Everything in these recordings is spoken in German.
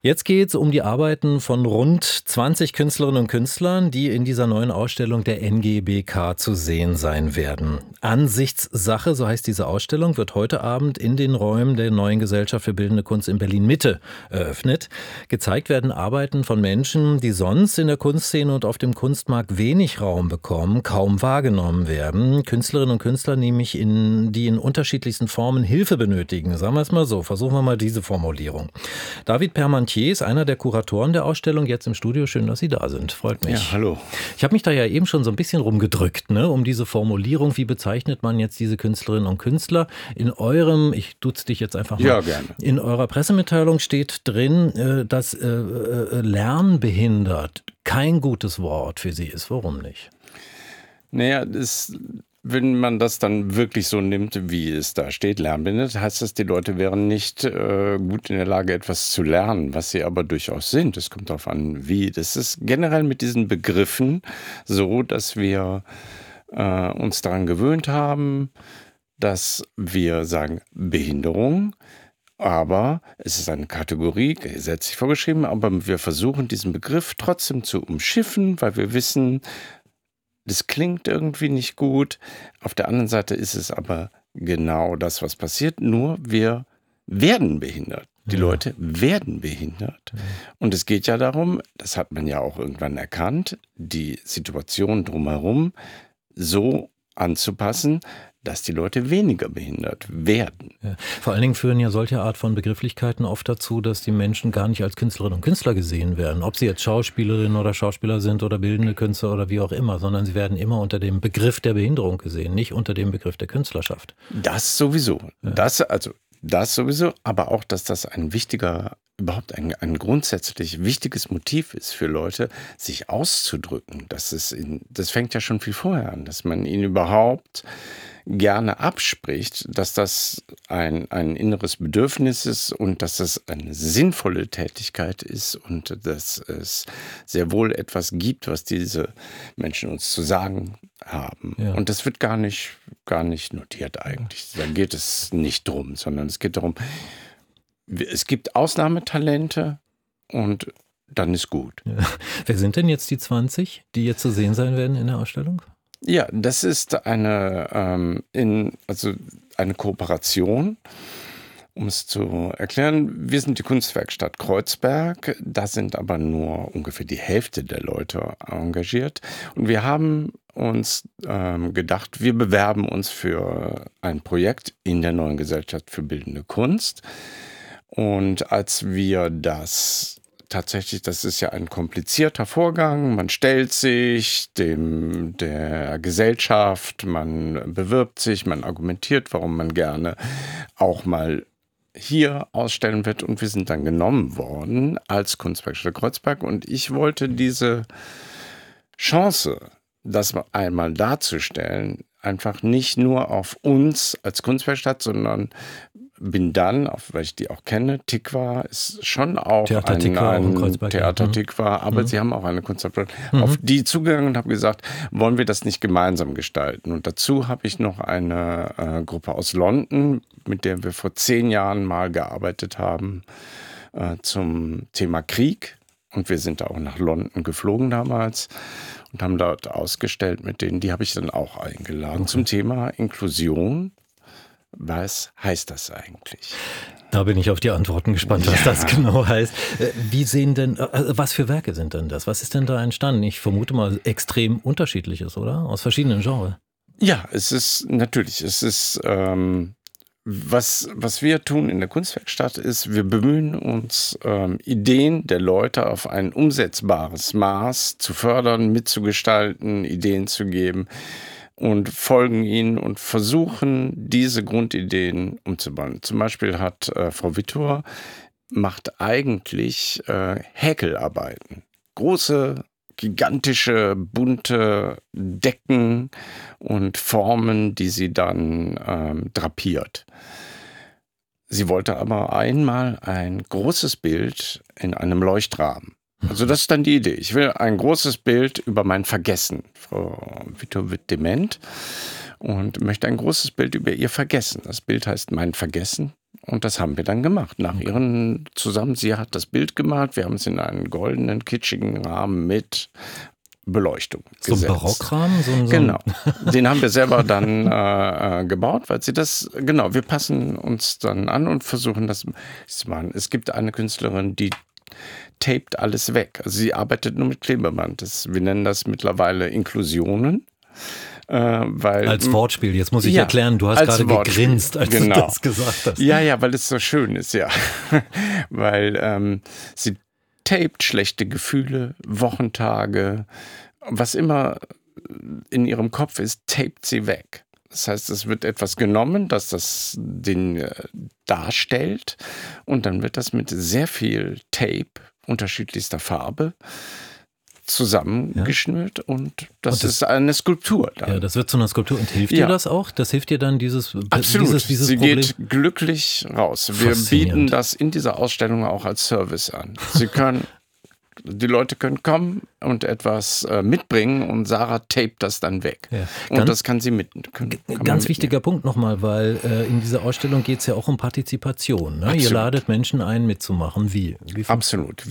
Jetzt geht es um die Arbeiten von rund 20 Künstlerinnen und Künstlern, die in dieser neuen Ausstellung der NGBK zu sehen sein werden. Ansichtssache, so heißt diese Ausstellung, wird heute Abend in den Räumen der Neuen Gesellschaft für Bildende Kunst in Berlin-Mitte eröffnet. Gezeigt werden Arbeiten von Menschen, die sonst in der Kunstszene und auf dem Kunstmarkt wenig Raum bekommen, kaum wahrgenommen werden. Künstlerinnen und Künstler nämlich, die in unterschiedlichsten Formen Hilfe benötigen. Sagen wir es mal so, versuchen wir mal diese Formulierung. David Parmentier ist einer der Kuratoren der Ausstellung, jetzt im Studio. Schön, dass Sie da sind. Freut mich. Ja, hallo. Ich habe mich da ja eben schon so ein bisschen rumgedrückt, ne, um diese Formulierung. Wie bezeichnet man jetzt diese Künstlerinnen und Künstler? In eurem, ich duze dich jetzt einfach mal. Ja, gerne. In eurer Pressemitteilung steht drin, dass lernbehindert kein gutes Wort für Sie ist. Warum nicht? Naja, wenn man das dann wirklich so nimmt, wie es da steht, lernbehindert, heißt das, die Leute wären nicht gut in der Lage, etwas zu lernen, was sie aber durchaus sind. Es kommt darauf an, wie. Das ist generell mit diesen Begriffen so, dass wir uns daran gewöhnt haben, dass wir sagen Behinderung, aber es ist eine Kategorie, gesetzlich vorgeschrieben, aber wir versuchen diesen Begriff trotzdem zu umschiffen, weil wir wissen, das klingt irgendwie nicht gut. Auf der anderen Seite ist es aber genau das, was passiert. Nur wir werden behindert. Die Leute werden behindert. Und es geht ja darum, das hat man ja auch irgendwann erkannt, die Situation drumherum so anzupassen, dass die Leute weniger behindert werden. Ja. Vor allen Dingen führen ja solche Art von Begrifflichkeiten oft dazu, dass die Menschen gar nicht als Künstlerinnen und Künstler gesehen werden. Ob sie jetzt Schauspielerinnen oder Schauspieler sind oder bildende Künstler oder wie auch immer, sondern sie werden immer unter dem Begriff der Behinderung gesehen, nicht unter dem Begriff der Künstlerschaft. Das sowieso. Ja. Das sowieso, aber auch, dass das überhaupt ein grundsätzlich wichtiges Motiv ist für Leute, sich auszudrücken. Das fängt ja schon viel vorher an, dass man ihnen überhaupt gerne abspricht, dass das ein inneres Bedürfnis ist und dass das eine sinnvolle Tätigkeit ist und dass es sehr wohl etwas gibt, was diese Menschen uns zu sagen haben. Ja. Und das wird gar nicht notiert eigentlich. Da geht es nicht drum, sondern es geht darum, es gibt Ausnahmetalente und dann ist gut. Ja. Wer sind denn jetzt die 20, die jetzt zu sehen sein werden in der Ausstellung? Ja, das ist eine Kooperation, um es zu erklären. Wir sind die Kunstwerkstatt Kreuzberg, da sind aber nur ungefähr die Hälfte der Leute engagiert. Und wir haben uns gedacht, wir bewerben uns für ein Projekt in der Neuen Gesellschaft für Bildende Kunst. Und als wir das ist ja ein komplizierter Vorgang. Man stellt sich der Gesellschaft, man bewirbt sich, man argumentiert, warum man gerne auch mal hier ausstellen wird. Und wir sind dann genommen worden als Kunstwerkstatt Kreuzberg. Und ich wollte diese Chance, das einmal darzustellen, einfach nicht nur auf uns als Kunstwerkstatt, sondern bin dann, weil ich die auch kenne, Tikva ist schon auch Theater Tikva, aber sie haben auch eine Kunstabteilung, auf die zugegangen und habe gesagt, wollen wir das nicht gemeinsam gestalten? Und dazu habe ich noch eine Gruppe aus London, mit der wir vor 10 Jahren mal gearbeitet haben zum Thema Krieg. Und wir sind da auch nach London geflogen damals und haben dort ausgestellt mit denen. Die habe ich dann auch eingeladen zum Thema Inklusion. Was heißt das eigentlich? Da bin ich auf die Antworten gespannt, was das genau heißt. Wie sehen denn, was für Werke sind denn das? Was ist denn da entstanden? Ich vermute mal extrem unterschiedliches, oder? Aus verschiedenen Genres. Ja, was wir tun in der Kunstwerkstatt ist, wir bemühen uns, Ideen der Leute auf ein umsetzbares Maß zu fördern, mitzugestalten, Ideen zu geben und folgen ihnen und versuchen, diese Grundideen umzubauen. Zum Beispiel hat Frau Vittor macht eigentlich Häkelarbeiten. Große, gigantische, bunte Decken und Formen, die sie dann drapiert. Sie wollte aber einmal ein großes Bild in einem Leuchtrahmen. Also das ist dann die Idee. Ich will ein großes Bild über mein Vergessen. Frau Vittor wird dement und möchte ein großes Bild über ihr Vergessen. Das Bild heißt Mein Vergessen. Und das haben wir dann gemacht. Nach ihren zusammen, sie hat das Bild gemalt, wir haben es in einen goldenen, kitschigen Rahmen mit Beleuchtung So ein gesetzt. Barockrahmen? Genau, den haben wir selber dann gebaut, weil wir passen uns dann an und versuchen das zu machen. Es gibt eine Künstlerin, die tapet alles weg. Also sie arbeitet nur mit Klebeband. Wir nennen das mittlerweile Inklusionen. Als Wortspiel, jetzt muss ich erklären, du hast gerade gegrinst, als du das gesagt hast. Ja, weil es so schön ist, ja. Weil sie tapet schlechte Gefühle, Wochentage, was immer in ihrem Kopf ist, tapet sie weg. Das heißt, es wird etwas genommen, das den darstellt, und dann wird das mit sehr viel Tape unterschiedlichster Farbe zusammengeschnürt und das ist eine Skulptur. Dann. Ja, das wird zu einer Skulptur. Und hilft dir das auch? Das hilft dir dann dieses Absolut. Dieses Sie Problem? geht glücklich raus. Wir bieten das in dieser Ausstellung auch als Service an. Die Leute können kommen und etwas mitbringen und Sarah tapet das dann weg. Ja. Und das kann sie Ganz wichtiger Punkt nochmal, weil in dieser Ausstellung geht es ja auch um Partizipation. Ne? Ihr ladet Menschen ein, mitzumachen. Wie Absolut.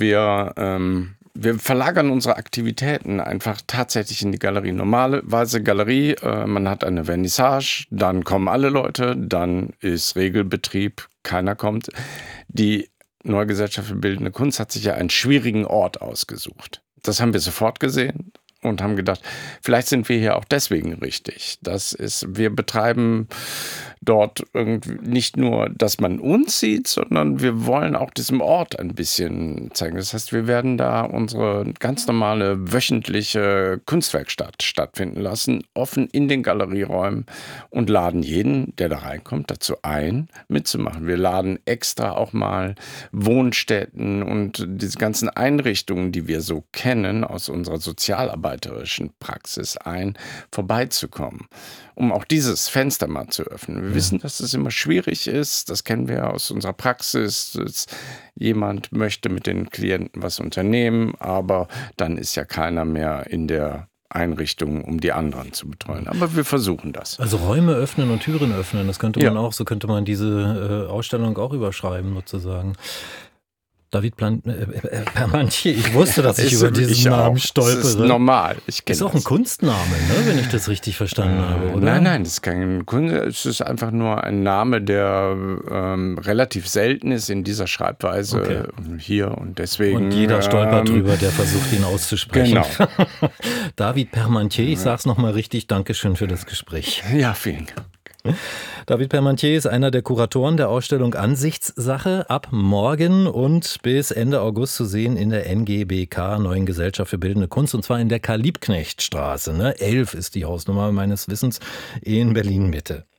Wir verlagern unsere Aktivitäten einfach tatsächlich in die Galerie. Normalerweise Galerie, man hat eine Vernissage, dann kommen alle Leute, dann ist Regelbetrieb, keiner kommt. Die Neue Gesellschaft für Bildende Kunst hat sich ja einen schwierigen Ort ausgesucht. Das haben wir sofort gesehen und haben gedacht, vielleicht sind wir hier auch deswegen richtig. Wir betreiben dort irgendwie nicht nur, dass man uns sieht, sondern wir wollen auch diesem Ort ein bisschen zeigen. Das heißt, wir werden da unsere ganz normale wöchentliche Kunstwerkstatt stattfinden lassen, offen in den Galerieräumen, und laden jeden, der da reinkommt, dazu ein, mitzumachen. Wir laden extra auch mal Wohnstätten und diese ganzen Einrichtungen, die wir so kennen aus unserer sozialarbeiterischen Praxis, ein, vorbeizukommen, um auch dieses Fenster mal zu öffnen. Wir wissen, dass es immer schwierig ist, das kennen wir aus unserer Praxis, dass jemand möchte mit den Klienten was unternehmen, aber dann ist ja keiner mehr in der Einrichtung, um die anderen zu betreuen. Aber wir versuchen das. Also Räume öffnen und Türen öffnen, das könnte man auch, so könnte man diese Ausstellung auch überschreiben sozusagen. David Parmentier, ich wusste, dass ich über diesen Namen stolpere. Das ist normal. Ist auch ein Kunstname, ne, wenn ich das richtig verstanden habe, oder? Nein, das ist kein Kunstname. Es ist einfach nur ein Name, der relativ selten ist in dieser Schreibweise hier, und deswegen. Und jeder stolpert drüber, der versucht, ihn auszusprechen. Genau. David Parmentier, ich sag's nochmal richtig, Dankeschön für das Gespräch. Ja, vielen Dank. David Parmentier ist einer der Kuratoren der Ausstellung Ansichtssache, ab morgen und bis Ende August zu sehen in der NGBK, Neuen Gesellschaft für Bildende Kunst, und zwar in der Karl-Liebknecht-Straße. 11 ist die Hausnummer meines Wissens in Berlin-Mitte.